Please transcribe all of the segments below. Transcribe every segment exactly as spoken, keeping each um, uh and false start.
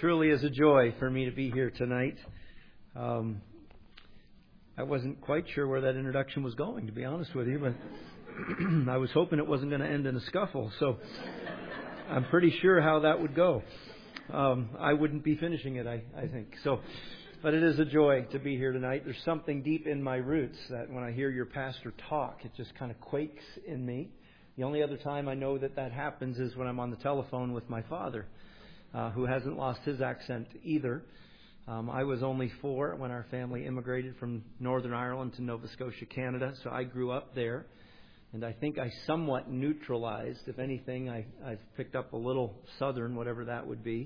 truly is a joy for me to be here tonight. Um, I wasn't quite sure where that introduction was going, to be honest with you, but I was hoping it wasn't going to end in a scuffle, so I'm pretty sure how that would go. Um, I wouldn't be finishing it, I, I think. So, but it is a joy to be here tonight. There's something deep in my roots that when I hear your pastor talk, it just kind of quakes in me. The only other time I know that that happens is when I'm on the telephone with my father, uh, who hasn't lost his accent either. Um, I was only four when our family immigrated from Northern Ireland to Nova Scotia, Canada, so I grew up there. And I think I somewhat neutralized. If anything, I, I've picked up a little Southern, whatever that would be.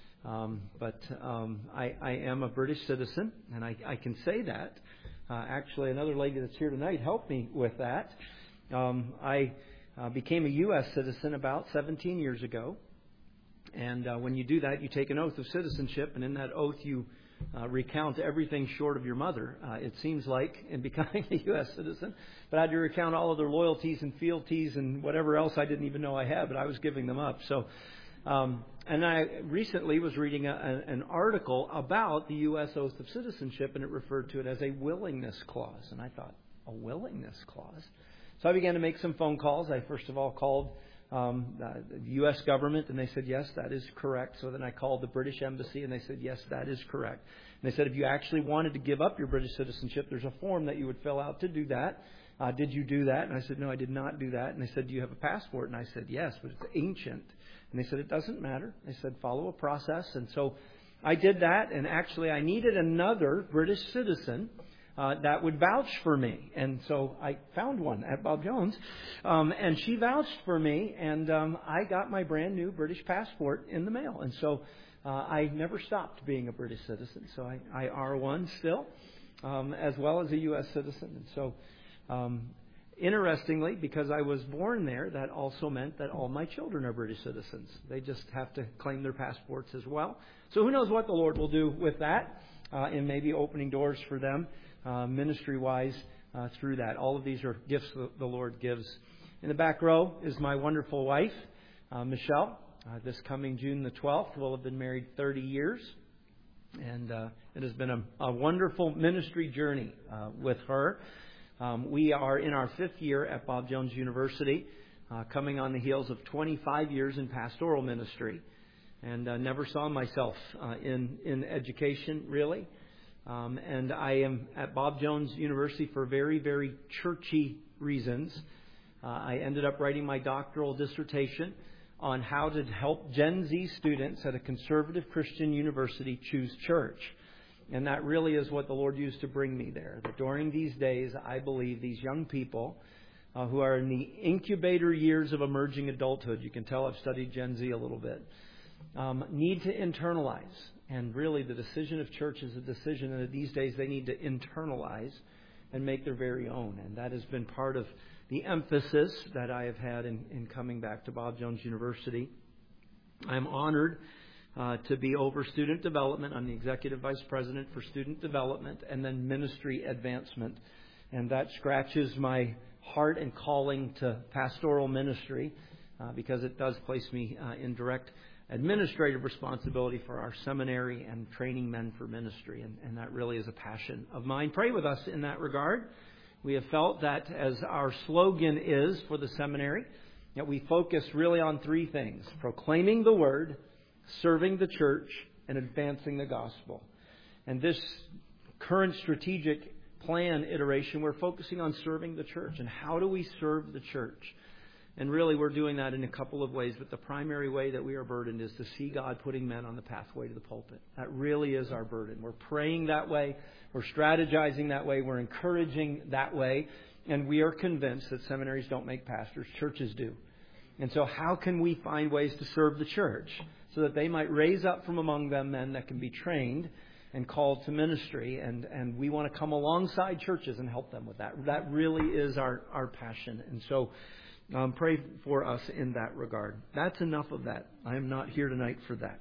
Um, but um, I, I am a British citizen, and I, I can say that. Uh, actually, another lady that's here tonight helped me with that. Um, I uh, became a U S citizen about seventeen years ago. And uh, when you do that, you take an oath of citizenship, and in that oath you uh, recount everything short of your mother, uh, it seems like, in becoming a U S citizen. But I had to recount all of their loyalties and fealties and whatever else I didn't even know I had, but I was giving them up. So, um, and I recently was reading a, a, an article about the U S oath of citizenship, and it referred to it as a willingness clause. And I thought, a willingness clause? So I began to make some phone calls. I first of all called Um, uh, the U S government, and they said, yes, that is correct. So then I called the British Embassy, and they said, yes, that is correct. And they said, if you actually wanted to give up your British citizenship, there's a form that you would fill out to do that. Uh, did you do that? And I said, no, I did not do that. And they said, do you have a passport? And I said, yes, but it's ancient. And they said, it doesn't matter. They said, follow a process. And so I did that, and actually I needed another British citizen Uh, that would vouch for me. And so I found one at Bob Jones. Um, and she vouched for me. And um, I got my brand new British passport in the mail. And so uh, I never stopped being a British citizen. So I, I are one still, um, as well as a U S citizen. And so um, interestingly, because I was born there, that also meant that all my children are British citizens. They just have to claim their passports as well. So who knows what the Lord will do with that, uh, and maybe opening doors for them. Uh, ministry-wise uh, through that. All of these are gifts that the Lord gives. In the back row is my wonderful wife, uh, Michelle. Uh, this coming June the twelfth, we'll have been married thirty years. And uh, it has been a, a wonderful ministry journey uh, with her. Um, we are in our fifth year at Bob Jones University, uh, coming on the heels of twenty-five years in pastoral ministry. And uh, never saw myself uh, in, in education, really. Um, and I am at Bob Jones University for very, very churchy reasons. Uh, I ended up writing my doctoral dissertation on how to help Gen Z students at a conservative Christian university choose church. And that really is what the Lord used to bring me there. That during these days, I believe these young people uh, who are in the incubator years of emerging adulthood, you can tell I've studied Gen Z a little bit, um, need to internalize. And really, the decision of church is a decision that these days they need to internalize and make their very own. And that has been part of the emphasis that I have had in, in coming back to Bob Jones University. I'm honored uh, to be over student development. I'm the Executive Vice President for Student Development and then Ministry Advancement. And that scratches my heart and calling to pastoral ministry uh, because it does place me uh, in direct administrative responsibility for our seminary and training men for ministry. And, and that really is a passion of mine. Pray with us in that regard. We have felt that as our slogan is for the seminary, that we focus really on three things: proclaiming the word, serving the church, and advancing the gospel. And this current strategic plan iteration, we're focusing on serving the church. And how do we serve the church? And really, we're doing that in a couple of ways. But the primary way that we are burdened is to see God putting men on the pathway to the pulpit. That really is our burden. We're praying that way. We're strategizing that way. We're encouraging that way. And we are convinced that seminaries don't make pastors. Churches do. And so how can we find ways to serve the church so that they might raise up from among them men that can be trained and called to ministry? And, and we want to come alongside churches and help them with that. That really is our, our passion. And so Um, pray for us in that regard. That's enough of that. I am not here tonight for that.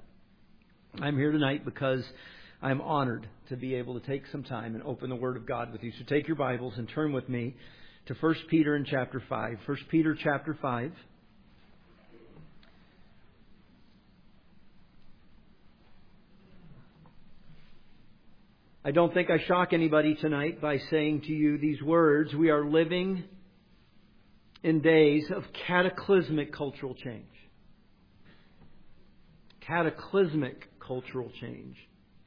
I'm here tonight because I'm honored to be able to take some time and open the Word of God with you. So take your Bibles and turn with me to First Peter in chapter five. First Peter chapter five. I don't think I shock anybody tonight by saying to you these words. We are living in days of cataclysmic cultural change. Cataclysmic cultural change.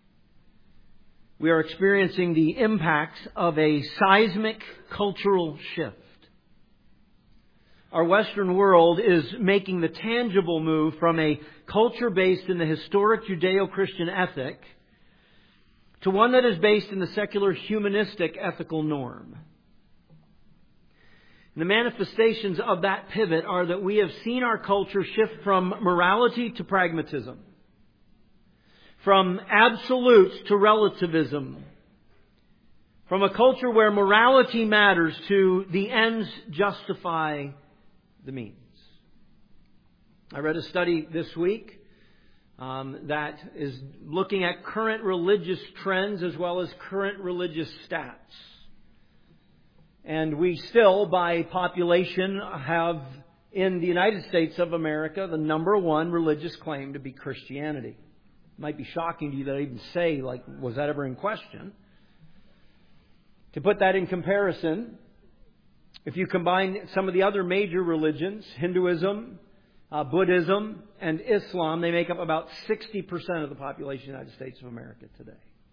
We are experiencing the impacts of a seismic cultural shift. Our Western world is making the tangible move from a culture based in the historic Judeo-Christian ethic to one that is based in the secular humanistic ethical norm. And the manifestations of that pivot are that we have seen our culture shift from morality to pragmatism, from absolutes to relativism, from a culture where morality matters to the ends justify the means. I read a study this week um, that is looking at current religious trends as well as current religious stats. And we still, by population, have in the United States of America the number one religious claim to be Christianity. It might be shocking to you that I even say, like, was that ever in question? To put that in comparison, if you combine some of the other major religions, Hinduism, uh, Buddhism, and Islam, they make up about sixty percent of the population of the United States of America today.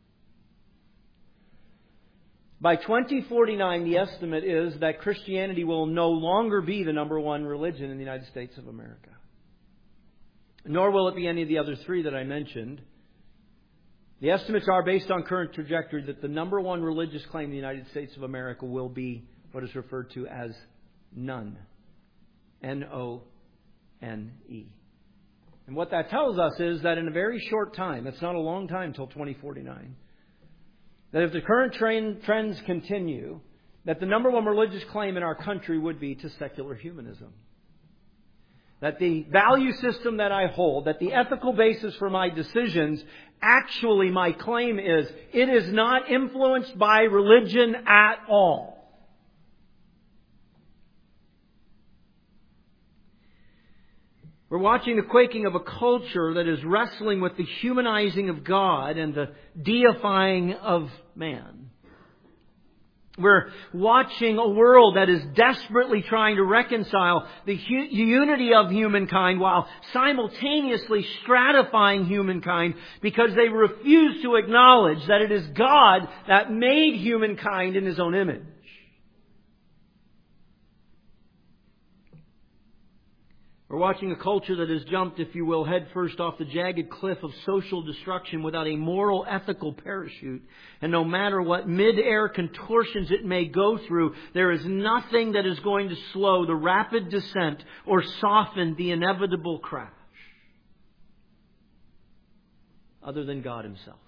By twenty forty-nine, the estimate is that Christianity will no longer be the number one religion in the United States of America. Nor will it be any of the other three that I mentioned. The estimates are based on current trajectory that the number one religious claim in the United States of America will be what is referred to as none. N O N E. And what that tells us is that in a very short time, it's not a long time till twenty forty-nine, that if the current trend, trends continue, that the number one religious claim in our country would be to secular humanism. That the value system that I hold, that the ethical basis for my decisions, actually my claim is, it is not influenced by religion at all. We're watching the quaking of a culture that is wrestling with the humanizing of God and the deifying of man. We're watching a world that is desperately trying to reconcile the hu- unity of humankind while simultaneously stratifying humankind because they refuse to acknowledge that it is God that made humankind in His own image. We're watching a culture that has jumped, if you will, headfirst off the jagged cliff of social destruction without a moral, ethical parachute. And no matter what mid-air contortions it may go through, there is nothing that is going to slow the rapid descent or soften the inevitable crash other than God Himself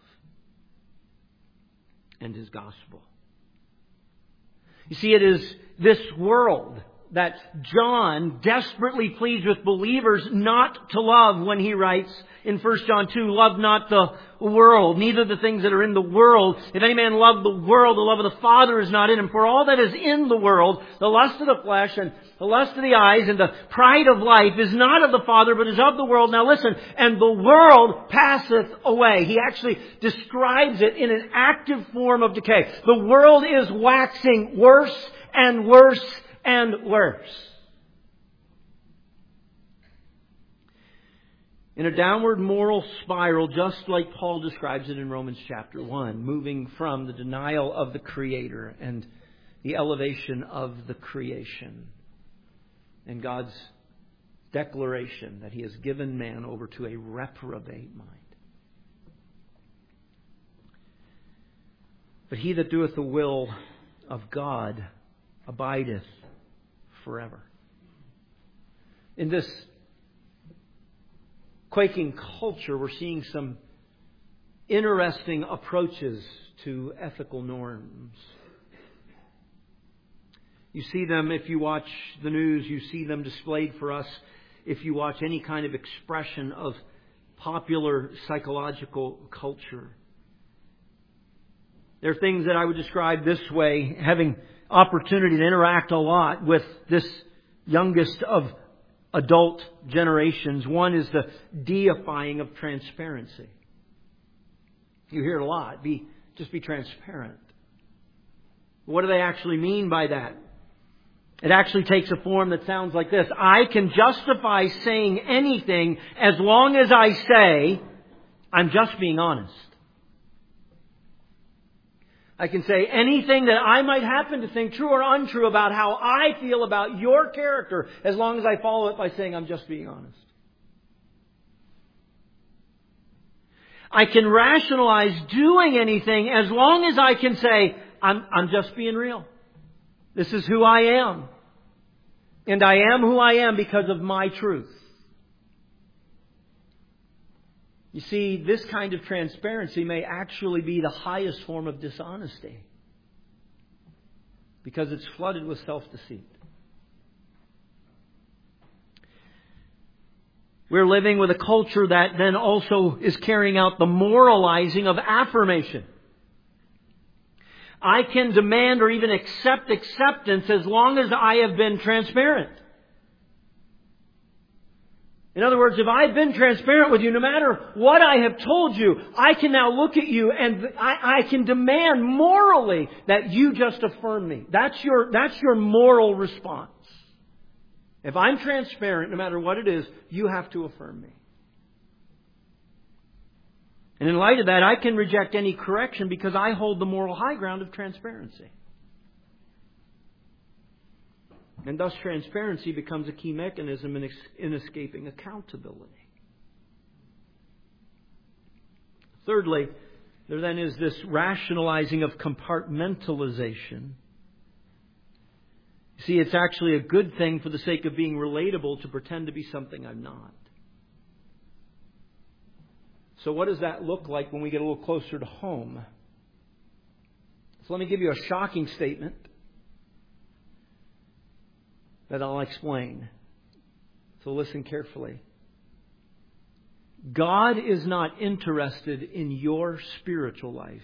and His gospel. You see, it is this world that John desperately pleads with believers not to love when he writes in First John two, love not the world, neither the things that are in the world. If any man love the world, the love of the Father is not in him. For all that is in the world, the lust of the flesh and the lust of the eyes and the pride of life is not of the Father, but is of the world. Now listen, and the world passeth away. He actually describes it in an active form of decay. The world is waxing worse and worse and worse. In a downward moral spiral, just like Paul describes it in Romans chapter one, moving from the denial of the Creator and the elevation of the creation, and God's declaration that He has given man over to a reprobate mind. But he that doeth the will of God abideth forever. In this quaking culture, we're seeing some interesting approaches to ethical norms. You see them if you watch the news. You see them displayed for us if you watch any kind of expression of popular psychological culture. There are things that I would describe this way, having opportunity to interact a lot with this youngest of adult generations. One is the deifying of transparency. You hear it a lot. Be Just be transparent. What do they actually mean by that? It actually takes a form that sounds like this. I can justify saying anything as long as I say I'm just being honest. I can say anything that I might happen to think true or untrue about how I feel about your character as long as I follow it by saying I'm just being honest. I can rationalize doing anything as long as I can say I'm, I'm just being real. This is who I am. And I am who I am because of my truth. You see, this kind of transparency may actually be the highest form of dishonesty. Because it's flooded with self-deceit. We're living with a culture that then also is carrying out the moralizing of affirmation. I can demand or even accept acceptance as long as I have been transparent. In other words, if I've been transparent with you, no matter what I have told you, I can now look at you and I, I can demand morally that you just affirm me. That's your, that's your moral response. If I'm transparent, no matter what it is, you have to affirm me. And in light of that, I can reject any correction because I hold the moral high ground of transparency. And thus transparency becomes a key mechanism in, in escaping accountability. Thirdly, there then is this rationalizing of compartmentalization. You see, it's actually a good thing for the sake of being relatable to pretend to be something I'm not. So what does that look like when we get a little closer to home? So let me give you a shocking statement that I'll explain. So listen carefully. God is not interested in your spiritual life.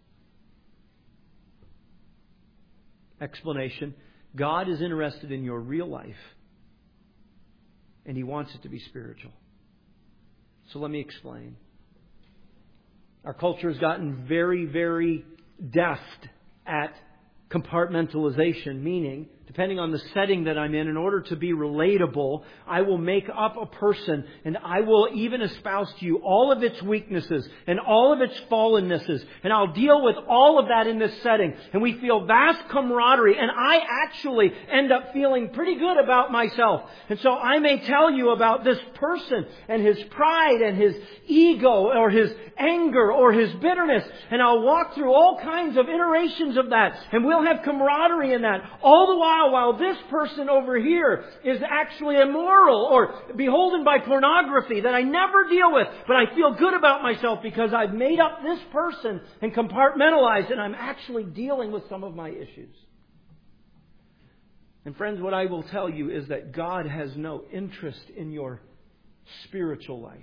Explanation. God is interested in your real life. And He wants it to be spiritual. So let me explain. Our culture has gotten very, very deft at compartmentalization, meaning, depending on the setting that I'm in, in order to be relatable, I will make up a person and I will even espouse to you all of its weaknesses and all of its fallennesses. And I'll deal with all of that in this setting. And we feel vast camaraderie. And I actually end up feeling pretty good about myself. And so I may tell you about this person and his pride and his ego or his anger or his bitterness. And I'll walk through all kinds of iterations of that. And we'll have camaraderie in that. All the while, while this person over here is actually immoral or beholden by pornography that I never deal with. But I feel good about myself because I've made up this person and compartmentalized and I'm actually dealing with some of my issues. And friends, what I will tell you is that God has no interest in your spiritual life.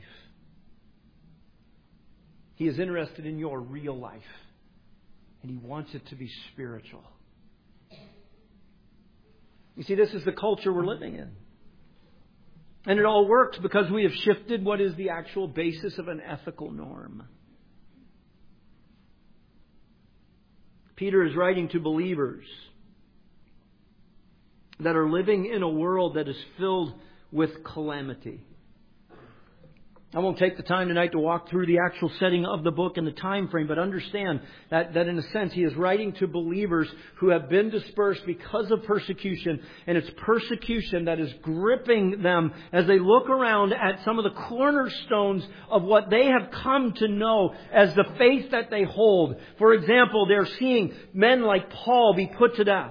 He is interested in your real life. And He wants it to be spiritual. You see, this is the culture we're living in. And it all works because we have shifted what is the actual basis of an ethical norm. Peter is writing to believers that are living in a world that is filled with calamity. I won't take the time tonight to walk through the actual setting of the book and the time frame, but understand that, that in a sense he is writing to believers who have been dispersed because of persecution, and it's persecution that is gripping them as they look around at some of the cornerstones of what they have come to know as the faith that they hold. For example, they're seeing men like Paul be put to death.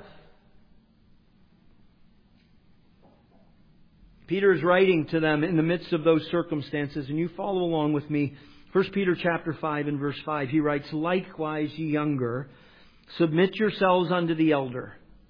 Peter is writing to them in the midst of those circumstances, and you follow along with me. First Peter chapter five and verse five, he writes, "Likewise, ye younger, submit yourselves unto the elder."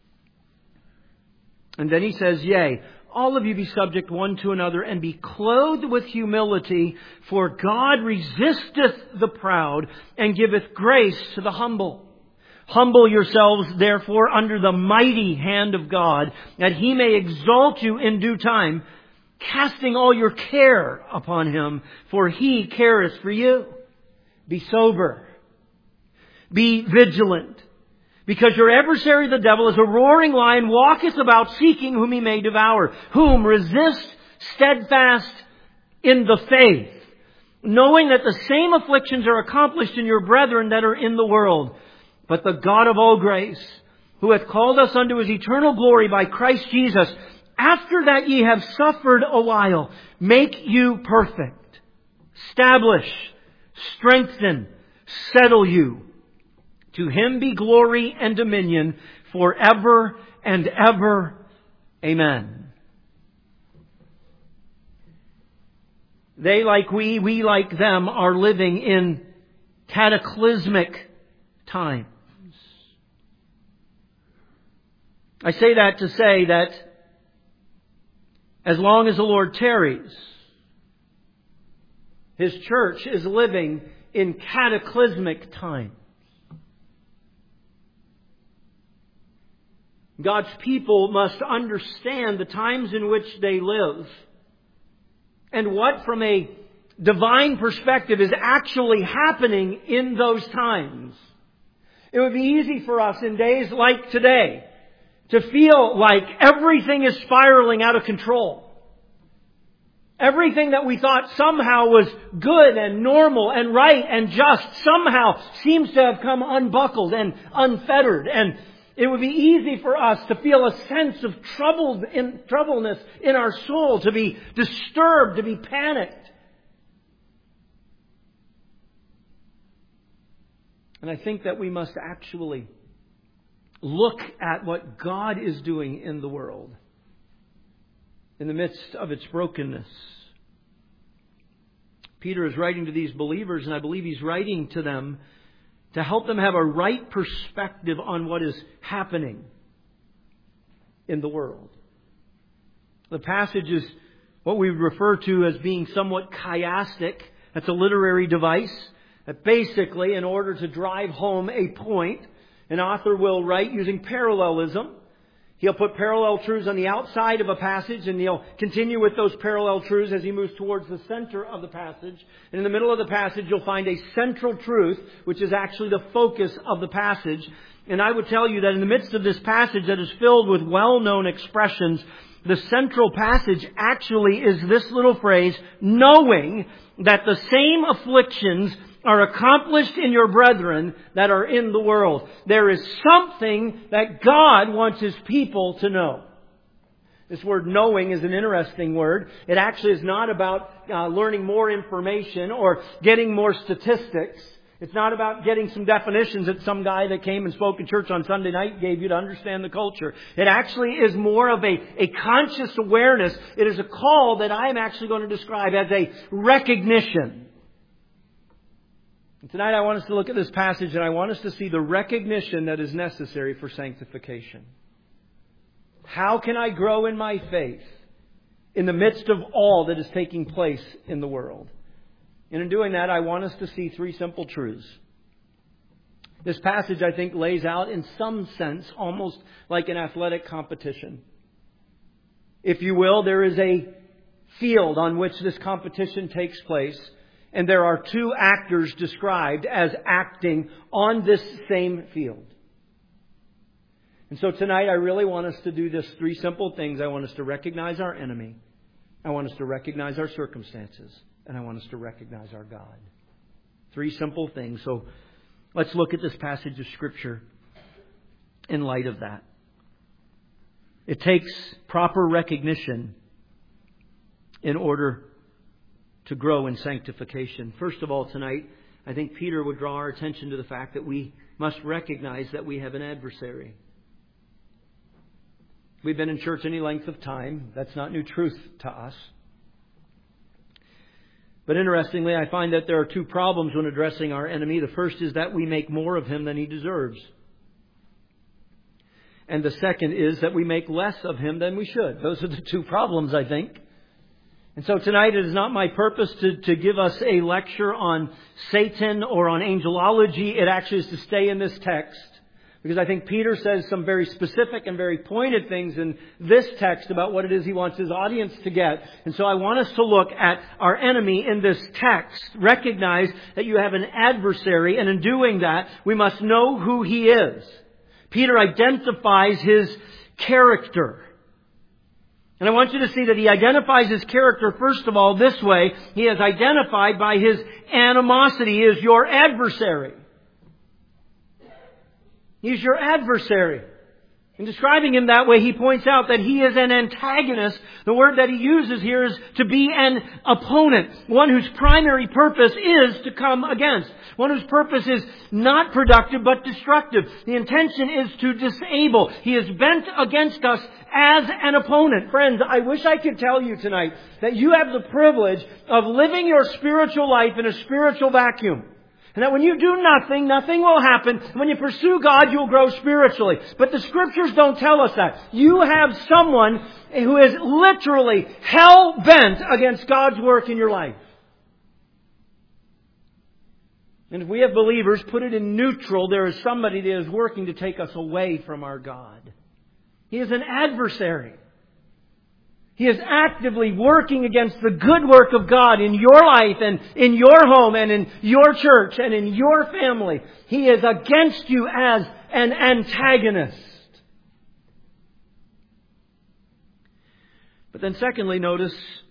And then he says, "Yea, all of you be subject one to another, and be clothed with humility, for God resisteth the proud, and giveth grace to the humble. Humble yourselves, therefore, under the mighty hand of God, that He may exalt you in due time, casting all your care upon Him, for He careth for you. Be sober, Be vigilant, because your adversary the devil is a roaring lion, walketh about seeking whom he may devour. Whom resist steadfast in the faith, knowing that the same afflictions are accomplished in your brethren that are in the world. But the God of all grace, who hath called us unto His eternal glory by Christ Jesus, after that ye have suffered a while, make you perfect, establish, strengthen, settle you. To Him be glory and dominion forever and ever. Amen. They like we, we like them, are living in cataclysmic times. I say that to say that as long as the Lord tarries, His church is living in cataclysmic times. God's people must understand the times in which they live and what, from a divine perspective, is actually happening in those times. It would be easy for us in days like today to feel like everything is spiraling out of control. Everything that we thought somehow was good and normal and right and just somehow seems to have come unbuckled and unfettered. And it would be easy for us to feel a sense of troubled in, troubleness in our soul, to be disturbed, to be panicked. And I think that we must actually look at what God is doing in the world, in the midst of its brokenness. Peter is writing to these believers, and I believe he's writing to them to help them have a right perspective on what is happening in the world. The passage is what we refer to as being somewhat chiastic. That's a literary device that basically, in order to drive home a point, an author will write using parallelism. He'll put parallel truths on the outside of a passage, and he'll continue with those parallel truths as he moves towards the center of the passage. And in the middle of the passage, you'll find a central truth, which is actually the focus of the passage. And I would tell you that in the midst of this passage that is filled with well-known expressions, the central passage actually is this little phrase, knowing that the same afflictions are accomplished in your brethren that are in the world. There is something that God wants His people to know. This word knowing is an interesting word. It actually is not about uh, learning more information or getting more statistics. It's not about getting some definitions that some guy that came and spoke in church on Sunday night gave you to understand the culture. It actually is more of a, a conscious awareness. It is a call that I am actually going to describe as a recognition. Tonight I want us to look at this passage, and I want us to see the recognition that is necessary for sanctification. How can I grow in my faith in the midst of all that is taking place in the world? And in doing that, I want us to see three simple truths. This passage, I think, lays out in some sense almost like an athletic competition. If you will, there is a field on which this competition takes place. And there are two actors described as acting on this same field. And so tonight I really want us to do this three simple things. I want us to recognize our enemy. I want us to recognize our circumstances. And I want us to recognize our God. Three simple things. So let's look at this passage of Scripture in light of that. It takes proper recognition in order to grow in sanctification. First of all, tonight, I think Peter would draw our attention to the fact that we must recognize that we have an adversary. We've been in church any length of time. That's not new truth to us. But interestingly, I find that there are two problems when addressing our enemy. The first is that we make more of him than he deserves. And the second is that we make less of him than we should. Those are the two problems, I think. And so tonight it is not my purpose to, to give us a lecture on Satan or on angelology. It actually is to stay in this text. Because I think Peter says some very specific and very pointed things in this text about what it is he wants his audience to get. And so I want us to look at our enemy in this text. Recognize that you have an adversary, and in doing that, we must know who he is. Peter identifies his character. And I want you to see that he identifies his character, first of all, this way. He is identified by his animosity. He is your adversary. He's your adversary. In describing him that way, he points out that he is an antagonist. The word that he uses here is to be an opponent. One whose primary purpose is to come against. One whose purpose is not productive but destructive. The intention is to disable. He is bent against us as an opponent. Friends, I wish I could tell you tonight that you have the privilege of living your spiritual life in a spiritual vacuum. And that when you do nothing, nothing will happen. When you pursue God, you'll grow spiritually. But the Scriptures don't tell us that. You have someone who is literally hell-bent against God's work in your life. And if we have believers, put it in neutral, there is somebody that is working to take us away from our God. He is an adversary. He is actively working against the good work of God in your life and in your home and in your church and in your family. He is against you as an antagonist. But then secondly, notice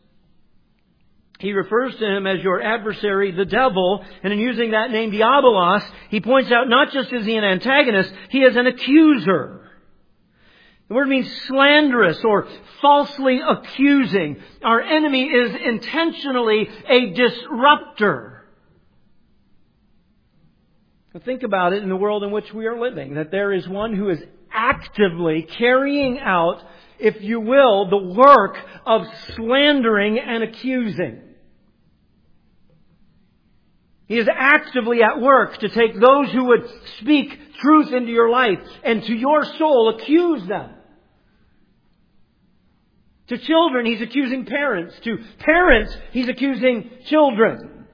he refers to him as your adversary, the devil. And in using that name, Diabolos, he points out not just is he an antagonist, he is an accuser. The word means slanderous or falsely accusing. Our enemy is intentionally a disruptor. Now think about it in the world in which we are living, that there is one who is actively carrying out, if you will, the work of slandering and accusing. He is actively at work to take those who would speak truth into your life and to your soul accuse them. To children, he's accusing parents. To parents, he's accusing children.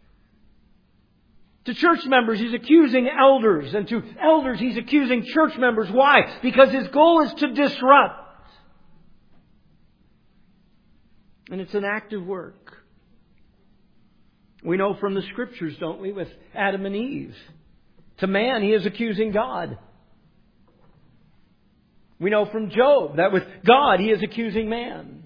To church members, he's accusing elders. And to elders, he's accusing church members. Why? Because his goal is to disrupt. And it's an active work. We know from the Scriptures, don't we, with Adam and Eve. To man, he is accusing God. We know from Job that with God, he is accusing man.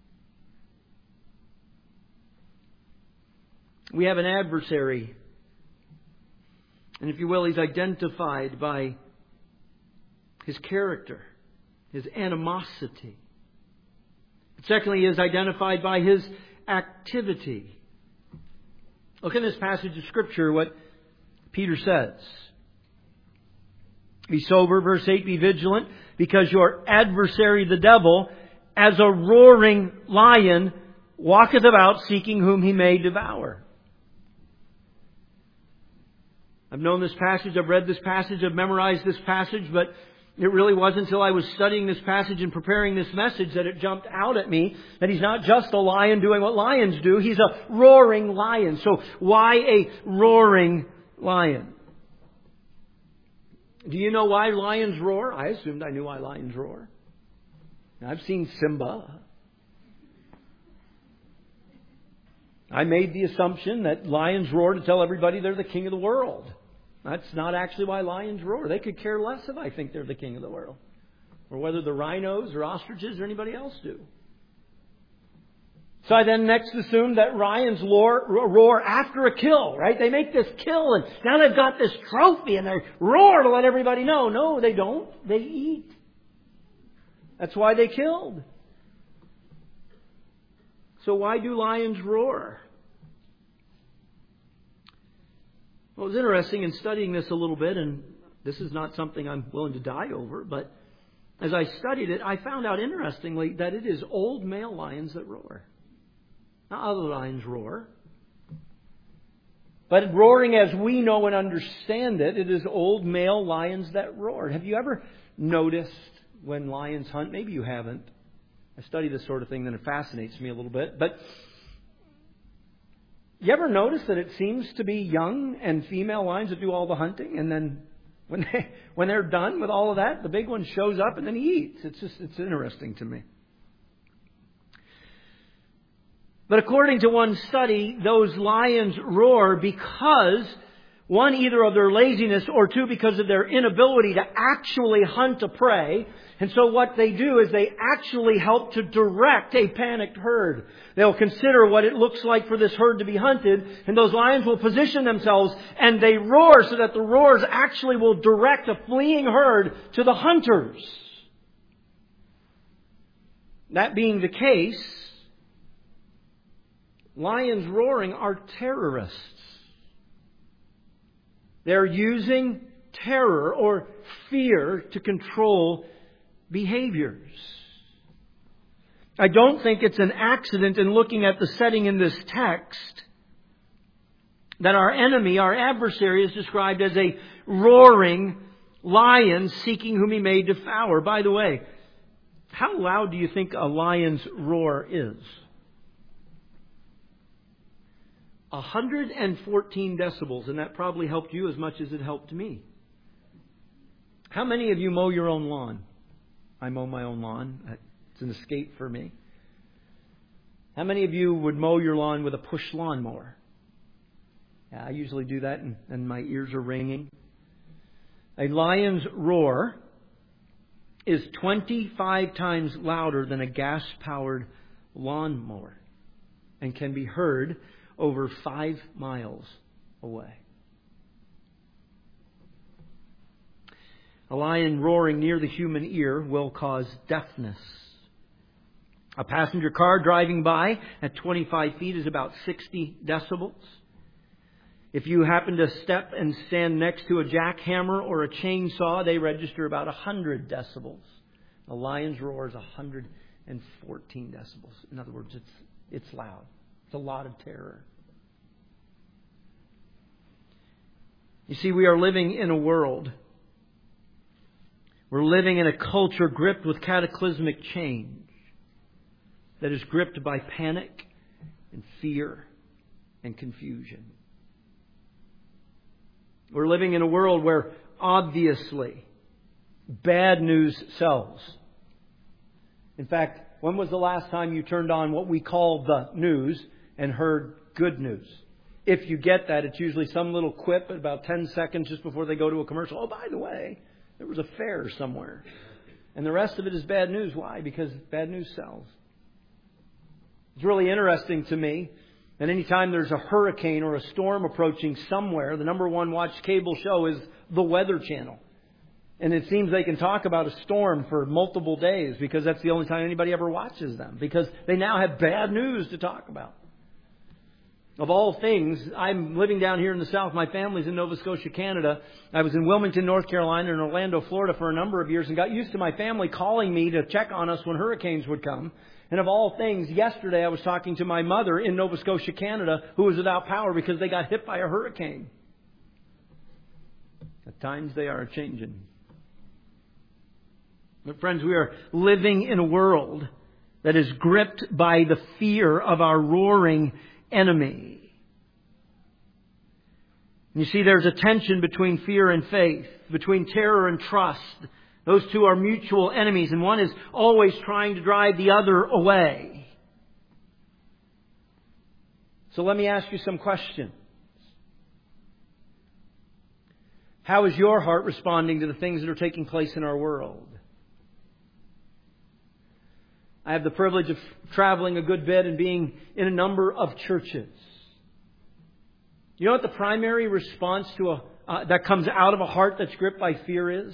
We have an adversary. And if you will, he's identified by his character, his animosity. Secondly, he is identified by his activity. Look in this passage of Scripture what Peter says. Be sober, verse eight, be vigilant, because your adversary the devil, as a roaring lion, walketh about seeking whom he may devour. I've known this passage, I've read this passage, I've memorized this passage, but it really wasn't until I was studying this passage and preparing this message that it jumped out at me that he's not just a lion doing what lions do, he's a roaring lion. So why a roaring lion? Do you know why lions roar? I assumed I knew why lions roar. I've seen Simba. I made the assumption that lions roar to tell everybody they're the king of the world. That's not actually why lions roar. They could care less if I think they're the king of the world. Or whether the rhinos or ostriches or anybody else do. So I then next assumed that lions roar, roar after a kill, right? They make this kill and now they've got this trophy and they roar to let everybody know. No, they don't. They eat. That's why they killed. So why do lions roar? Well, it was interesting in studying this a little bit, and this is not something I'm willing to die over, but as I studied it, I found out interestingly that it is old male lions that roar. Not other lions roar. But roaring as we know and understand it, it is old male lions that roar. Have you ever noticed when lions hunt? Maybe you haven't. I study this sort of thing and it fascinates me a little bit. But you ever notice that it seems to be young and female lions that do all the hunting, and then When they, when they're done with all of that, the big one shows up and then he eats. It's just, it's interesting to me. But according to one study, those lions roar because, one, either of their laziness, or two, because of their inability to actually hunt a prey. And so what they do is they actually help to direct a panicked herd. They'll consider what it looks like for this herd to be hunted, and those lions will position themselves and they roar so that the roars actually will direct a fleeing herd to the hunters. That being the case, lions roaring are terrorists. They're using terror or fear to control behaviors. I don't think it's an accident in looking at the setting in this text that our enemy, our adversary, is described as a roaring lion seeking whom he may devour. By the way, how loud do you think a lion's roar is? one hundred fourteen decibels, and that probably helped you as much as it helped me. How many of you mow your own lawn? I mow my own lawn. It's an escape for me. How many of you would mow your lawn with a push lawnmower? Yeah, I usually do that, and, and my ears are ringing. A lion's roar is twenty-five times louder than a gas-powered lawnmower and can be heard over five miles away. A lion roaring near the human ear will cause deafness. A passenger car driving by at twenty-five feet is about sixty decibels. If you happen to step and stand next to a jackhammer or a chainsaw, they register about one hundred decibels. A lion's roar is one hundred fourteen decibels. In other words, it's it's loud. It's a lot of terror. You see, we are living in a world. We're living in a culture gripped with cataclysmic change that is gripped by panic and fear and confusion. We're living in a world where obviously bad news sells. In fact, when was the last time you turned on what we call the news and heard good news? If you get that, it's usually some little quip at about ten seconds just before they go to a commercial. Oh, by the way, there was a fair somewhere. And the rest of it is bad news. Why? Because bad news sells. It's really interesting to me that anytime there's a hurricane or a storm approaching somewhere, the number one watched cable show is the Weather Channel. And it seems they can talk about a storm for multiple days because that's the only time anybody ever watches them. Because they now have bad news to talk about. Of all things, I'm living down here in the South. My family's in Nova Scotia, Canada. I was in Wilmington, North Carolina, and Orlando, Florida for a number of years and got used to my family calling me to check on us when hurricanes would come. And of all things, yesterday I was talking to my mother in Nova Scotia, Canada, who was without power because they got hit by a hurricane. At times they are changing. But friends, we are living in a world that is gripped by the fear of our roaring enemy. You see, there's a tension between fear and faith, between terror and trust. Those two are mutual enemies, and one is always trying to drive the other away. So let me ask you some questions. How is your heart responding to the things that are taking place in our world? I have the privilege of traveling a good bit and being in a number of churches. You know what the primary response to a uh, that comes out of a heart that's gripped by fear is?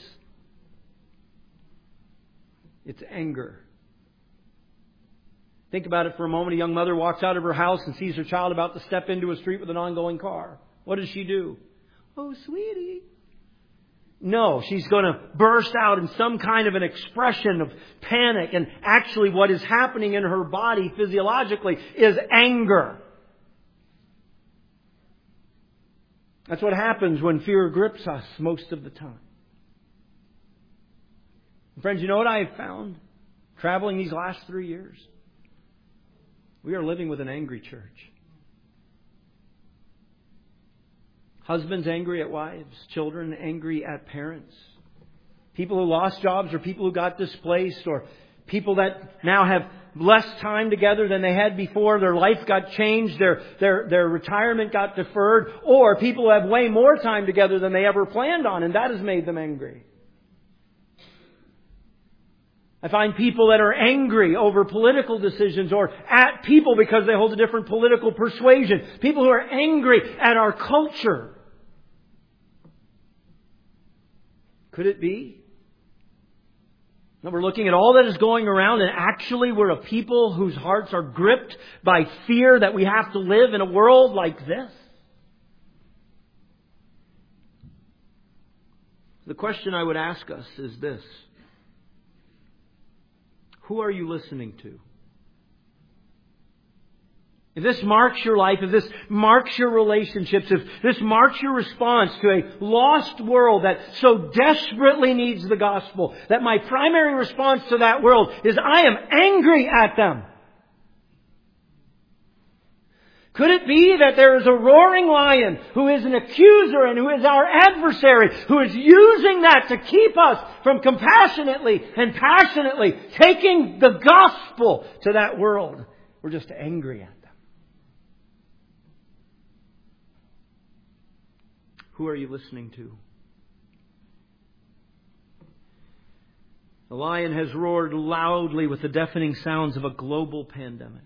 It's anger. Think about it for a moment. A young mother walks out of her house and sees her child about to step into a street with an ongoing car. What does she do? Oh, sweetie. No, she's going to burst out in some kind of an expression of panic. And actually what is happening in her body physiologically is anger. That's what happens when fear grips us most of the time. Friends, you know what I have found traveling these last three years? We are living with an angry church. Husbands angry at wives. Children angry at parents. People who lost jobs or people who got displaced or people that now have less time together than they had before. Their life got changed. Their, their, their retirement got deferred. Or people who have way more time together than they ever planned on, and that has made them angry. I find people that are angry over political decisions or at people because they hold a different political persuasion. People who are angry at our culture. Could it be that we're looking at all that is going around and actually we're a people whose hearts are gripped by fear that we have to live in a world like this? The question I would ask us is this. Who are you listening to? If this marks your life, if this marks your relationships, if this marks your response to a lost world that so desperately needs the gospel, that my primary response to that world is I am angry at them. Could it be that there is a roaring lion who is an accuser and who is our adversary, who is using that to keep us from compassionately and passionately taking the gospel to that world? We're just angry at them. Who are you listening to? The lion has roared loudly with the deafening sounds of a global pandemic.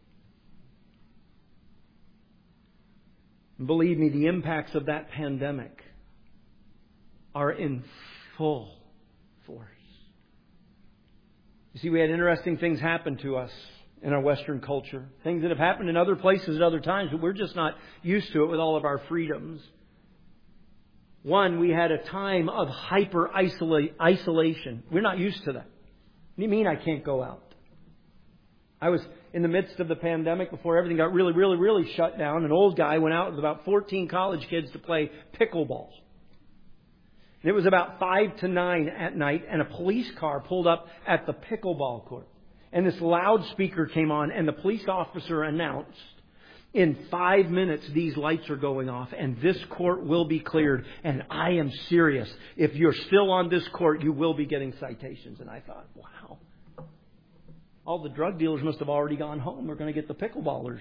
Believe me, the impacts of that pandemic are in full force. You see, we had interesting things happen to us in our Western culture. Things that have happened in other places at other times, but we're just not used to it with all of our freedoms. One, we had a time of hyper isolation. We're not used to that. What do you mean I can't go out? I was in the midst of the pandemic before everything got really, really, really shut down. An old guy went out with about fourteen college kids to play pickleball. And it was about five to nine at night, and a police car pulled up at the pickleball court. And this loudspeaker came on, and the police officer announced, in five minutes, these lights are going off, and this court will be cleared. And I am serious. If you're still on this court, you will be getting citations. And I thought, wow. All the drug dealers must have already gone home. We're going to get the pickleballers.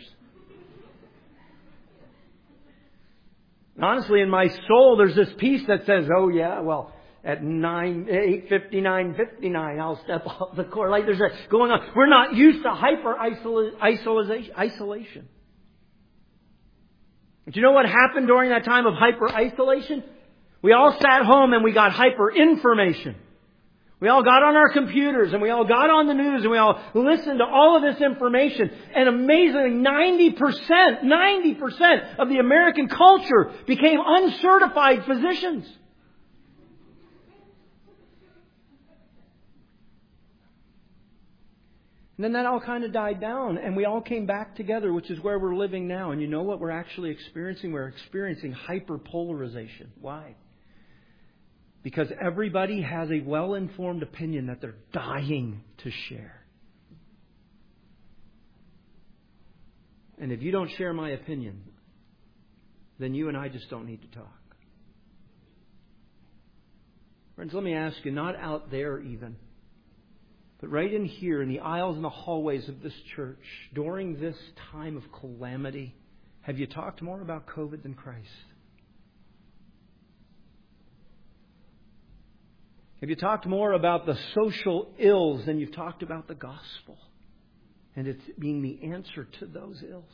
And honestly, in my soul, there's this piece that says, oh yeah, well, at nine, eight fifty-nine, fifty-nine, I'll step off the court. Like there's a going on. We're not used to hyper isolation. But you know what happened during that time of hyper isolation? We all sat home and we got hyper information. We all got on our computers and we all got on the news and we all listened to all of this information. And amazingly, ninety percent, ninety percent of the American culture became uncertified physicians. And then that all kind of died down and we all came back together, which is where we're living now. And you know what we're actually experiencing? We're experiencing hyperpolarization. Why? Because everybody has a well-informed opinion that they're dying to share. And if you don't share my opinion, then you and I just don't need to talk. Friends, let me ask you, not out there even, but right in here in the aisles and the hallways of this church, during this time of calamity, have you talked more about COVID than Christ? Have you talked more about the social ills than you've talked about the gospel? And it's being the answer to those ills.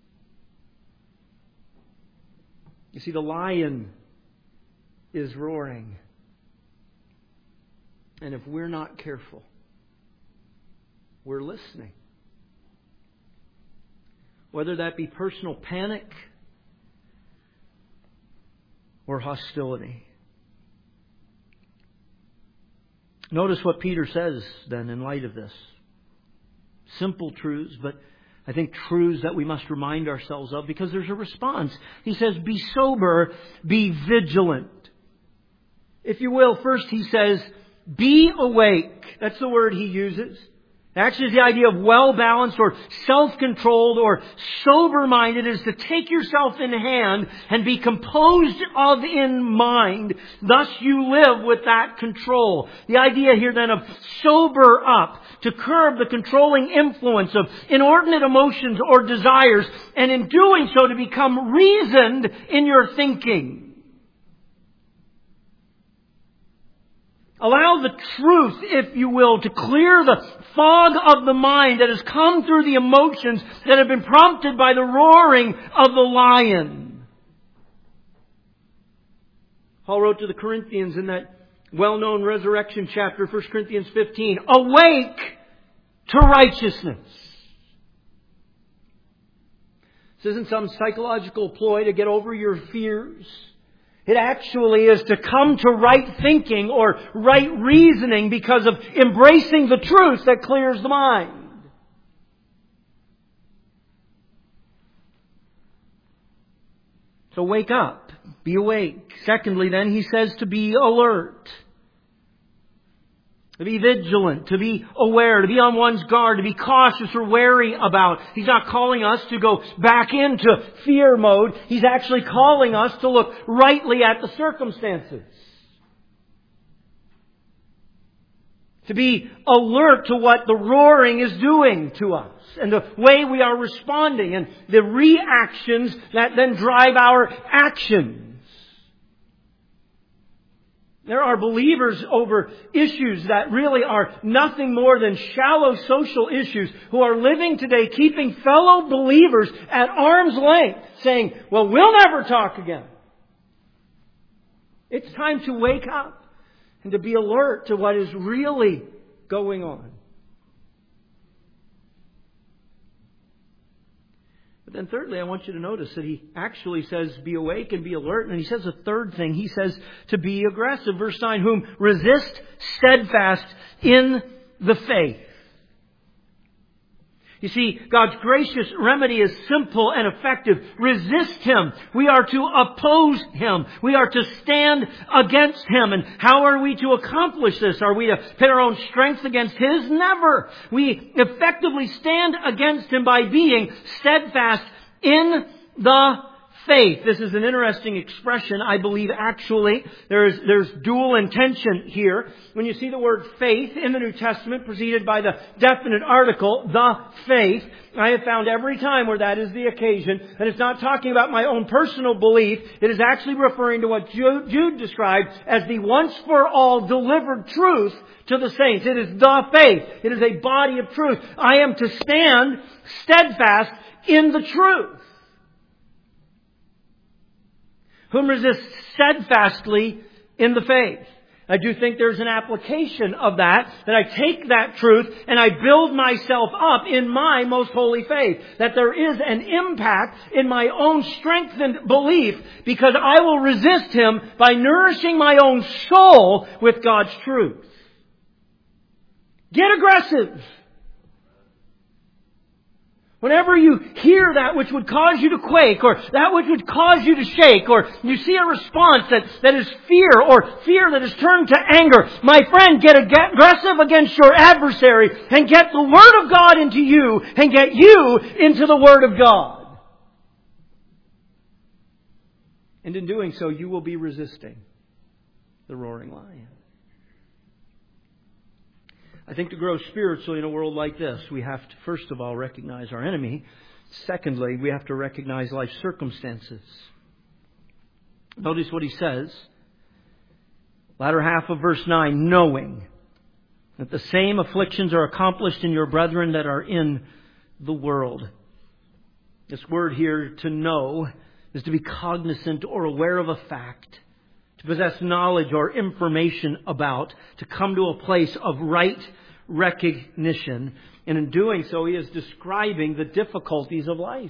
You see, the lion is roaring. And if we're not careful, we're listening. Whether that be personal panic or hostility. Notice what Peter says then in light of this. Simple truths, but I think truths that we must remind ourselves of because there's a response. He says, be sober, be vigilant. If you will, first he says, be awake. That's the word he uses. Actually, the idea of well-balanced or self-controlled or sober-minded is to take yourself in hand and be composed of in mind. Thus you live with that control. The idea here then of sober up, to curb the controlling influence of inordinate emotions or desires, and in doing so to become reasoned in your thinking. Allow the truth, if you will, to clear the fog of the mind that has come through the emotions that have been prompted by the roaring of the lion. Paul wrote to the Corinthians in that well-known resurrection chapter, First Corinthians fifteen, awake to righteousness. This isn't some psychological ploy to get over your fears. It actually is to come to right thinking or right reasoning because of embracing the truth that clears the mind. So wake up. Be awake. Secondly, then, he says to be alert. To be vigilant, to be aware, to be on one's guard, to be cautious or wary about. He's not calling us to go back into fear mode. He's actually calling us to look rightly at the circumstances. To be alert to what the roaring is doing to us and the way we are responding and the reactions that then drive our actions. There are believers over issues that really are nothing more than shallow social issues who are living today keeping fellow believers at arm's length, saying, well, we'll never talk again. It's time to wake up and to be alert to what is really going on. But then thirdly, I want you to notice that he actually says be awake and be alert. And he says a third thing. He says to be aggressive. Verse nine, whom resist steadfast in the faith. You see, God's gracious remedy is simple and effective. Resist Him. We are to oppose Him. We are to stand against Him. And how are we to accomplish this? Are we to pit our own strength against His? Never. We effectively stand against Him by being steadfast in the faith. This is an interesting expression, I believe, actually. There's, there's dual intention here. When you see the word faith in the New Testament preceded by the definite article, the faith, I have found every time where that is the occasion, and it's not talking about my own personal belief, it is actually referring to what Jude, Jude described as the once-for-all delivered truth to the saints. It is the faith. It is a body of truth. I am to stand steadfast in the truth. Whom resist steadfastly in the faith. I do think there's an application of that, that I take that truth and I build myself up in my most holy faith. That there is an impact in my own strengthened belief because I will resist Him by nourishing my own soul with God's truth. Get aggressive. Whenever you hear that which would cause you to quake, or that which would cause you to shake, or you see a response that, that is fear, or fear that is turned to anger, my friend, get aggressive against your adversary and get the Word of God into you and get you into the Word of God. And in doing so, you will be resisting the roaring lion. I think to grow spiritually in a world like this, we have to, first of all, recognize our enemy. Secondly, we have to recognize life circumstances. Notice what he says. Latter half of verse nine, knowing that the same afflictions are accomplished in your brethren that are in the world. This word here, to know, is to be cognizant or aware of a fact. To possess knowledge or information about, to come to a place of right recognition. And in doing so, he is describing the difficulties of life.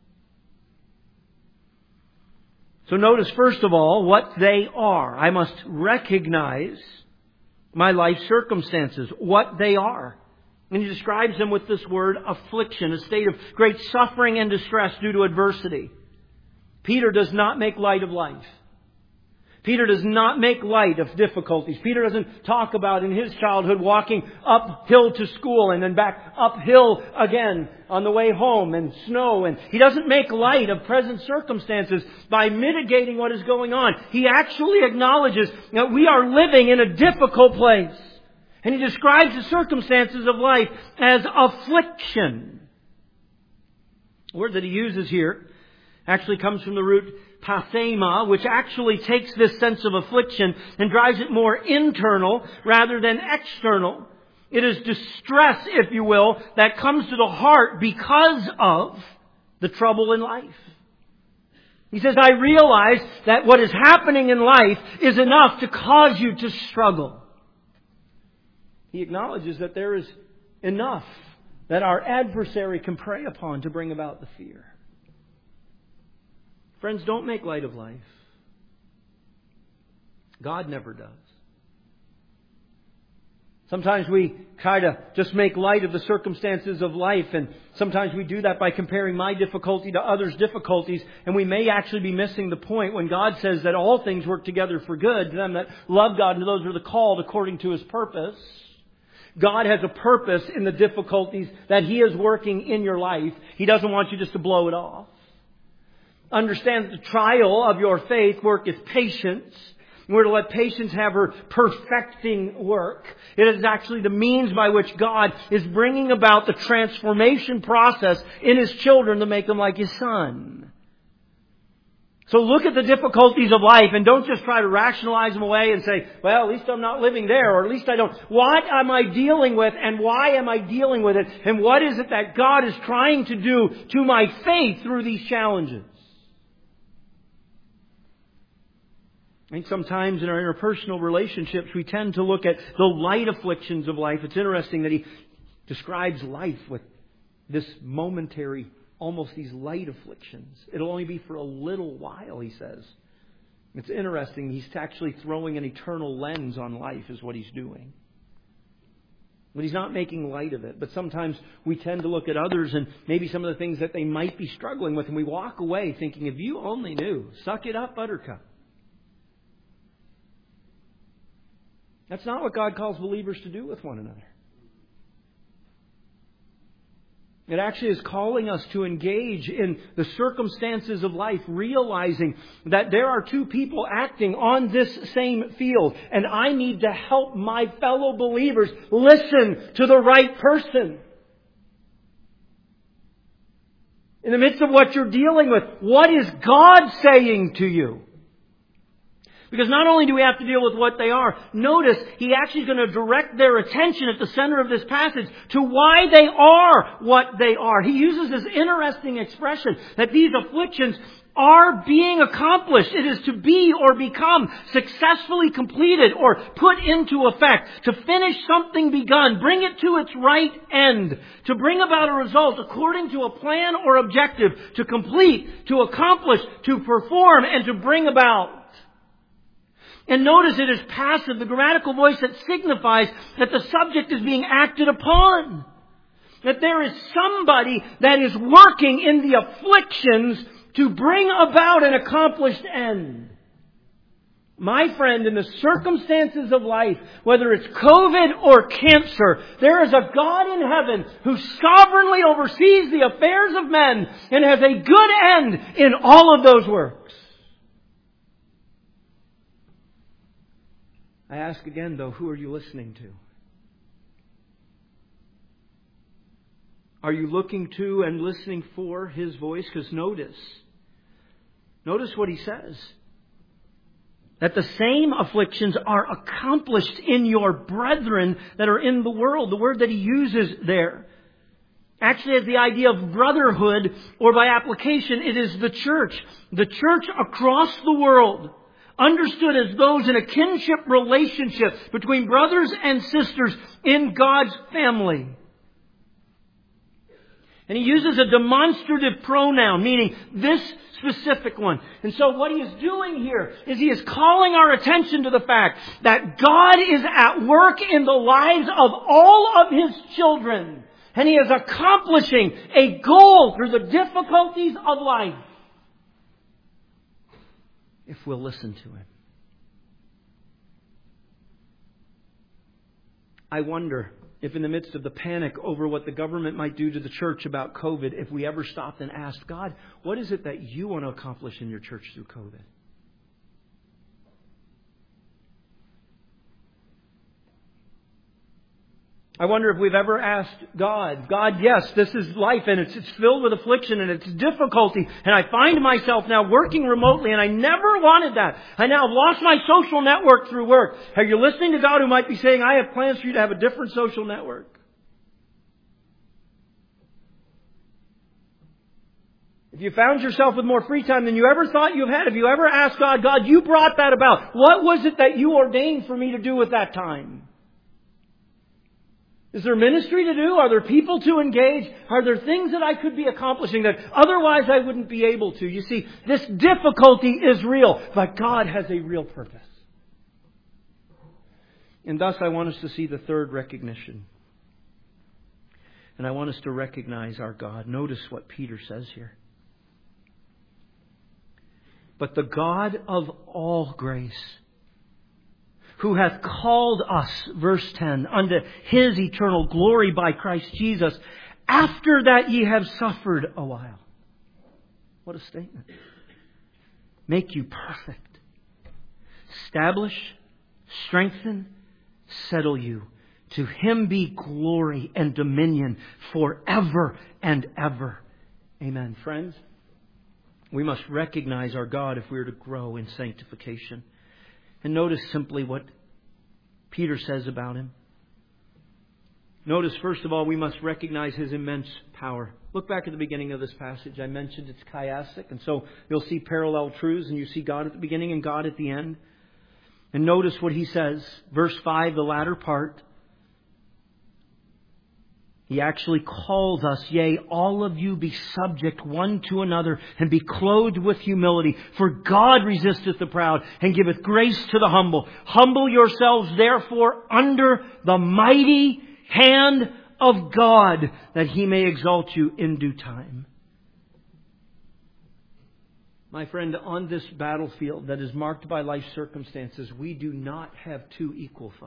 So notice, first of all, what they are. I must recognize my life circumstances, what they are. And he describes them with this word, affliction, a state of great suffering and distress due to adversity. Peter does not make light of life. Peter does not make light of difficulties. Peter doesn't talk about in his childhood walking uphill to school and then back uphill again on the way home and snow. And he doesn't make light of present circumstances by mitigating what is going on. He actually acknowledges that we are living in a difficult place. And he describes the circumstances of life as affliction. The word that he uses here actually comes from the root pathema, which actually takes this sense of affliction and drives it more internal rather than external. It is distress, if you will, that comes to the heart because of the trouble in life. He says, I realize that what is happening in life is enough to cause you to struggle. He acknowledges that there is enough that our adversary can prey upon to bring about the fear. Friends, don't make light of life. God never does. Sometimes we try to just make light of the circumstances of life, and sometimes we do that by comparing my difficulty to others' difficulties, and we may actually be missing the point when God says that all things work together for good to them that love God and to those who are called according to His purpose. God has a purpose in the difficulties that He is working in your life. He doesn't want you just to blow it off. Understand that the trial of your faith work is patience. We're to let patience have her perfecting work. It is actually the means by which God is bringing about the transformation process in His children to make them like His Son. So look at the difficulties of life and don't just try to rationalize them away and say, well, at least I'm not living there, or at least I don't. What am I dealing with, and why am I dealing with it? And what is it that God is trying to do to my faith through these challenges? I think sometimes in our interpersonal relationships we tend to look at the light afflictions of life. It's interesting that he describes life with this momentary, almost these light afflictions. It'll only be for a little while, he says. It's interesting. He's actually throwing an eternal lens on life is what he's doing. But he's not making light of it. But sometimes we tend to look at others and maybe some of the things that they might be struggling with, and we walk away thinking, if you only knew, suck it up, buttercup. That's not what God calls believers to do with one another. It actually is calling us to engage in the circumstances of life, realizing that there are two people acting on this same field, and I need to help my fellow believers listen to the right person. In the midst of what you're dealing with, what is God saying to you? Because not only do we have to deal with what they are, notice He actually is going to direct their attention at the center of this passage to why they are what they are. He uses this interesting expression that these afflictions are being accomplished. It is to be or become successfully completed or put into effect, to finish something begun, bring it to its right end, to bring about a result according to a plan or objective, to complete, to accomplish, to perform, and to bring about. And notice it is passive, the grammatical voice that signifies that the subject is being acted upon. That there is somebody that is working in the afflictions to bring about an accomplished end. My friend, in the circumstances of life, whether it's COVID or cancer, there is a God in heaven who sovereignly oversees the affairs of men and has a good end in all of those works. I ask again, though, who are you listening to? Are you looking to and listening for His voice? Because notice, notice what He says. That the same afflictions are accomplished in your brethren that are in the world. The word that He uses there actually has the idea of brotherhood, or by application, it is the church. The church across the world. Understood as those in a kinship relationship between brothers and sisters in God's family. And he uses a demonstrative pronoun, meaning this specific one. And so what he is doing here is he is calling our attention to the fact that God is at work in the lives of all of His children. And He is accomplishing a goal through the difficulties of life. If we'll listen to Him. I wonder if in the midst of the panic over what the government might do to the church about COVID, if we ever stopped and asked, God, what is it that you want to accomplish in your church through COVID? I wonder if we've ever asked God, God, yes, this is life and it's, it's filled with affliction and it's difficulty. And I find myself now working remotely and I never wanted that. I now have lost my social network through work. Are you listening to God who might be saying, I have plans for you to have a different social network? If you found yourself with more free time than you ever thought you had, if you ever asked God, God, you brought that about. What was it that you ordained for me to do with that time? Is there ministry to do? Are there people to engage? Are there things that I could be accomplishing that otherwise I wouldn't be able to? You see, this difficulty is real, but God has a real purpose. And thus I want us to see the third recognition. And I want us to recognize our God. Notice what Peter says here. But the God of all grace, who hath called us, verse ten, unto His eternal glory by Christ Jesus, after that ye have suffered a while. What a statement. Make you perfect. Establish, strengthen, settle you. To Him be glory and dominion forever and ever. Amen. Friends, we must recognize our God if we are to grow in sanctification. And notice simply what Peter says about Him. Notice, first of all, we must recognize His immense power. Look back at the beginning of this passage. I mentioned it's chiastic, and so you'll see parallel truths, and you see God at the beginning and God at the end. And notice what he says. Verse five, the latter part. He actually calls us, yea, all of you be subject one to another and be clothed with humility. For God resisteth the proud and giveth grace to the humble. Humble yourselves therefore under the mighty hand of God, that He may exalt you in due time. My friend, on this battlefield that is marked by life circumstances, we do not have two equal foes.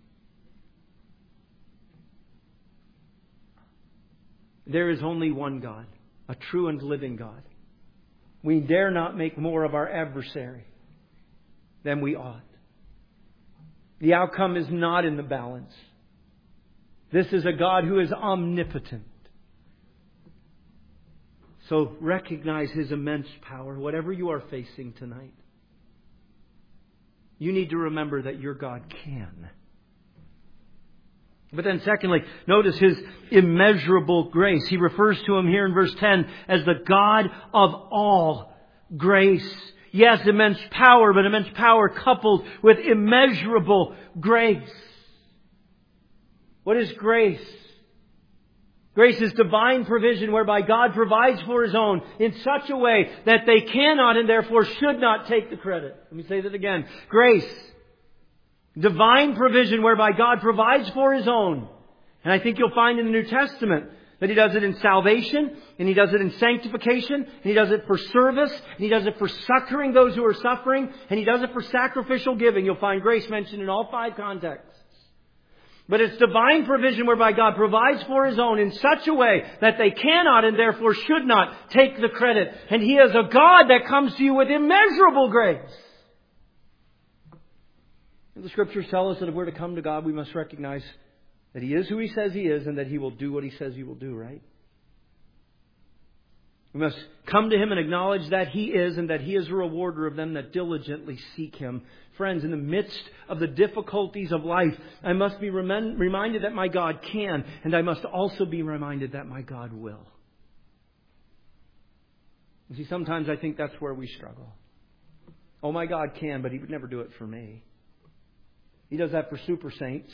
There is only one God, a true and living God. We dare not make more of our adversary than we ought. The outcome is not in the balance. This is a God who is omnipotent. So recognize His immense power, whatever you are facing tonight. You need to remember that your God can. But then secondly, notice His immeasurable grace. He refers to Him here in verse ten as the God of all grace. Yes, immense power, but immense power coupled with immeasurable grace. What is grace? Grace is divine provision whereby God provides for His own in such a way that they cannot and therefore should not take the credit. Let me say that again. Grace. Divine provision whereby God provides for His own. And I think you'll find in the New Testament that He does it in salvation, and He does it in sanctification, and He does it for service, and He does it for succoring those who are suffering, and He does it for sacrificial giving. You'll find grace mentioned in all five contexts. But it's divine provision whereby God provides for His own in such a way that they cannot and therefore should not take the credit. And He is a God that comes to you with immeasurable grace. The Scriptures tell us that if we're to come to God, we must recognize that He is who He says He is and that He will do what He says He will do, right? We must come to Him and acknowledge that He is and that He is a rewarder of them that diligently seek Him. Friends, in the midst of the difficulties of life, I must be rem- reminded that my God can, and I must also be reminded that my God will. You see, sometimes I think that's where we struggle. Oh, my God can, but He would never do it for me. He does that for super saints.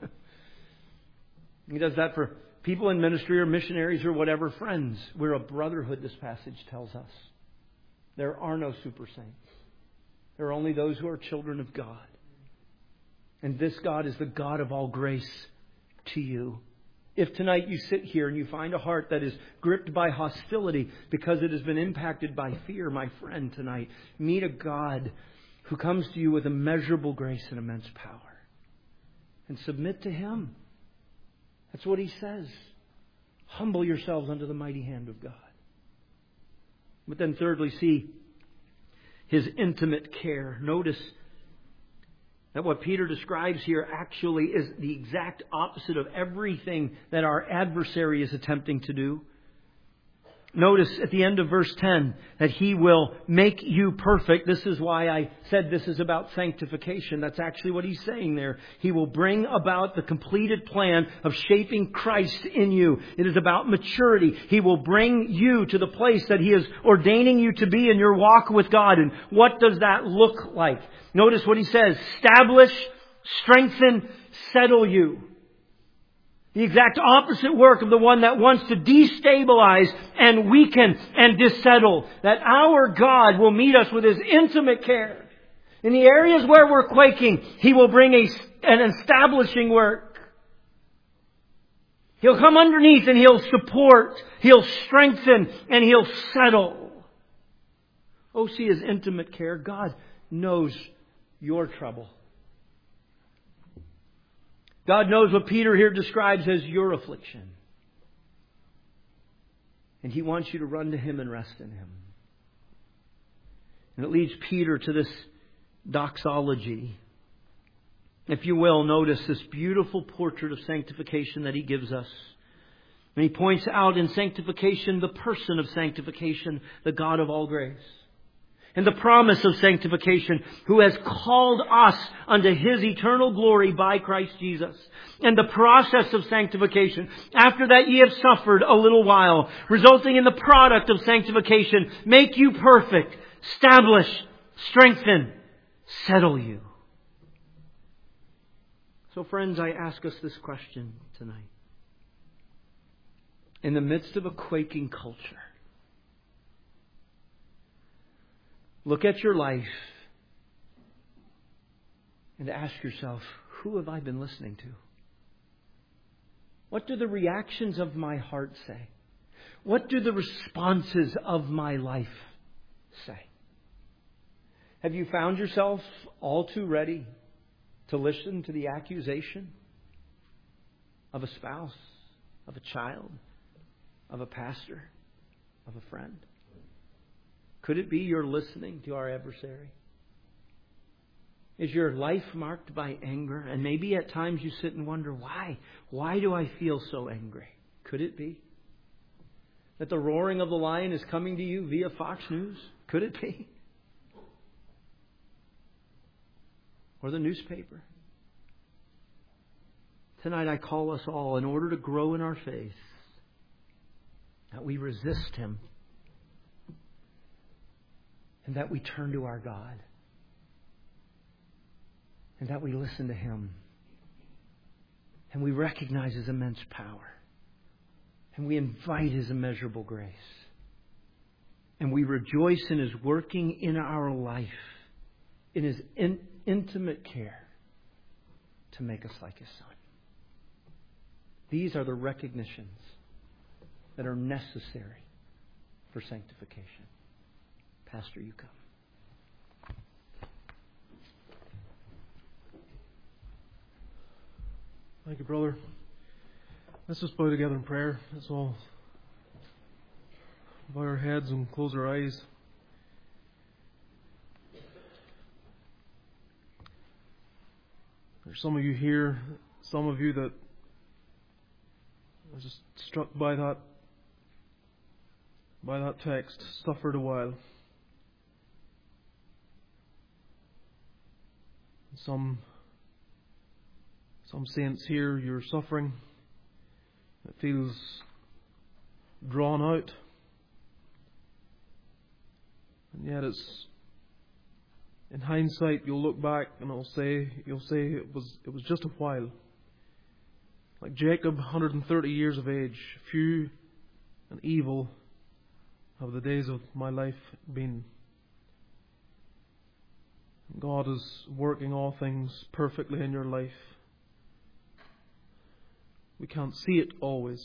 He does that for people in ministry or missionaries or whatever. Friends, we're a brotherhood, this passage tells us. There are no super saints. There are only those who are children of God. And this God is the God of all grace to you. If tonight you sit here and you find a heart that is gripped by hostility because it has been impacted by fear, my friend, tonight, meet a God who comes to you with immeasurable grace and immense power. And submit to Him. That's what He says. Humble yourselves under the mighty hand of God. But then thirdly, see His intimate care. Notice that what Peter describes here actually is the exact opposite of everything that our adversary is attempting to do. Notice at the end of verse ten that He will make you perfect. This is why I said this is about sanctification. That's actually what He's saying there. He will bring about the completed plan of shaping Christ in you. It is about maturity. He will bring you to the place that He is ordaining you to be in your walk with God. And what does that look like? Notice what He says. Establish, strengthen, settle you. The exact opposite work of the one that wants to destabilize and weaken and dissettle. That our God will meet us with His intimate care. In the areas where we're quaking, He will bring a, an establishing work. He'll come underneath and He'll support, He'll strengthen, and He'll settle. Oh, see His intimate care. God knows your trouble. God knows what Peter here describes as your affliction. And He wants you to run to Him and rest in Him. And it leads Peter to this doxology. If you will, notice this beautiful portrait of sanctification that he gives us. And he points out in sanctification the person of sanctification, the God of all grace. And the promise of sanctification, who has called us unto His eternal glory by Christ Jesus. And the process of sanctification, after that ye have suffered a little while, resulting in the product of sanctification, make you perfect, establish, strengthen, settle you. So friends, I ask us this question tonight. In the midst of a quaking culture, look at your life and ask yourself, who have I been listening to? What do the reactions of my heart say? What do the responses of my life say? Have you found yourself all too ready to listen to the accusation of a spouse, of a child, of a pastor, of a friend? Could it be you're listening to our adversary? Is your life marked by anger? And maybe at times you sit and wonder, why? Why do I feel so angry? Could it be that the roaring of the lion is coming to you via Fox News? Could it be? Or the newspaper? Tonight I call us all, in order to grow in our faith, that we resist him. And that we turn to our God. And that we listen to Him. And we recognize His immense power. And we invite His immeasurable grace. And we rejoice in His working in our life. In His in, intimate care to make us like His Son. These are the recognitions that are necessary for sanctification. Pastor, you come. Thank you, brother. Let's just bow together in prayer. Let's all bow our heads and close our eyes. There's some of you here, some of you that are just struck by that, by that text, suffered a while. Some some saints here, you're suffering. It feels drawn out. And yet it's, in hindsight, you'll look back and it'll say, you'll say it was it was just a while. Like Jacob, one hundred thirty years of age, few and evil have the days of my life been. God is working all things perfectly in your life. We can't see it always.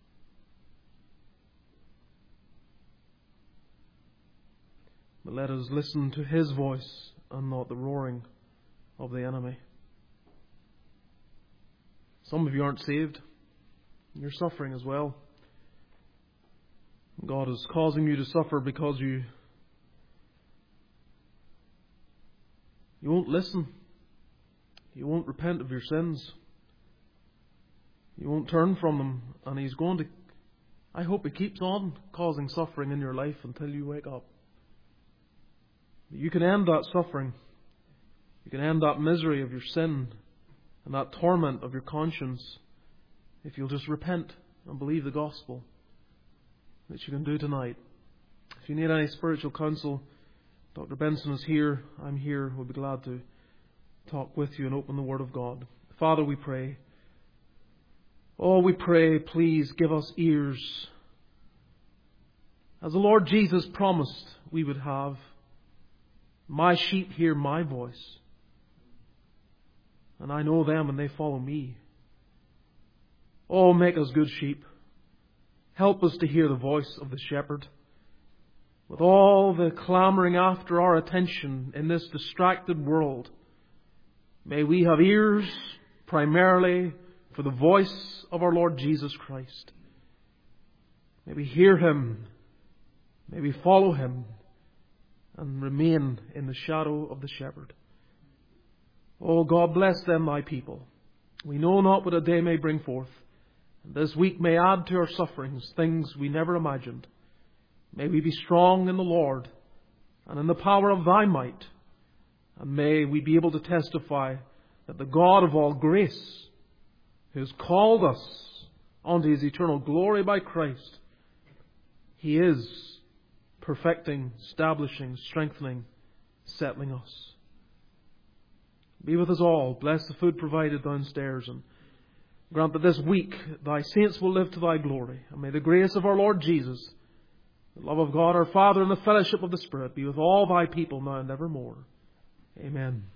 But let us listen to His voice and not the roaring of the enemy. Some of you aren't saved. You're suffering as well. God is causing you to suffer because you you won't listen. You won't repent of your sins. You won't turn from them. And He's going to, I hope He keeps on causing suffering in your life until you wake up. You can end that suffering. You can end that misery of your sin and that torment of your conscience if you'll just repent and believe the gospel, which you can do tonight. If you need any spiritual counsel, Doctor Benson is here. I'm here. We'll be glad to talk with you and open the Word of God. Father, we pray. Oh, we pray, please give us ears. As the Lord Jesus promised we would have. My sheep hear my voice. And I know them and they follow me. Oh, make us good sheep. Help us to hear the voice of the shepherd. With all the clamouring after our attention in this distracted world, may we have ears primarily for the voice of our Lord Jesus Christ. May we hear Him. May we follow Him and remain in the shadow of the shepherd. Oh, God, bless them, Thy people. We know not what a day may bring forth. And this week may add to our sufferings things we never imagined. May we be strong in the Lord and in the power of Thy might. And may we be able to testify that the God of all grace, who has called us unto His eternal glory by Christ, He is perfecting, establishing, strengthening, settling us. Be with us all. Bless the food provided downstairs, and grant that this week Thy saints will live to Thy glory. And may the grace of our Lord Jesus, the love of God our Father, and the fellowship of the Spirit be with all Thy people now and evermore. Amen.